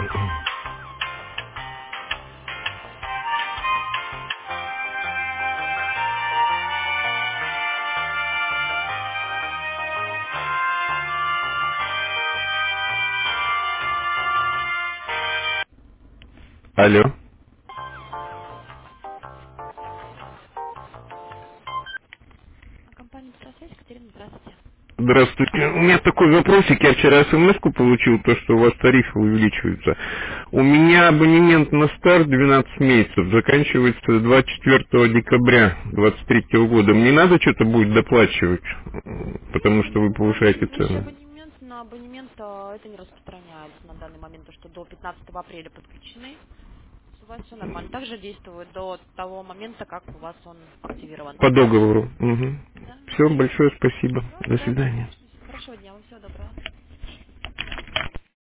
Алло. Компания «Быстросвязь», Екатерина, здравствуйте. Здравствуйте. У меня такой вопросик. Я вчера смс-ку получил, то, что у вас тарифы увеличиваются. У меня абонемент на старт 12 месяцев заканчивается 24 декабря 2023 года. Мне надо что-то будет доплачивать, потому что вы Ну, у вас повышаете текущий цену? абонемент, на абонемент это не распространяется на данный момент, то что до 15 апреля подключены. У вас все нормально. Также действует до того момента, как у вас он активирован. По договору. Угу. Да. Все, большое спасибо. Все, До да, свидания.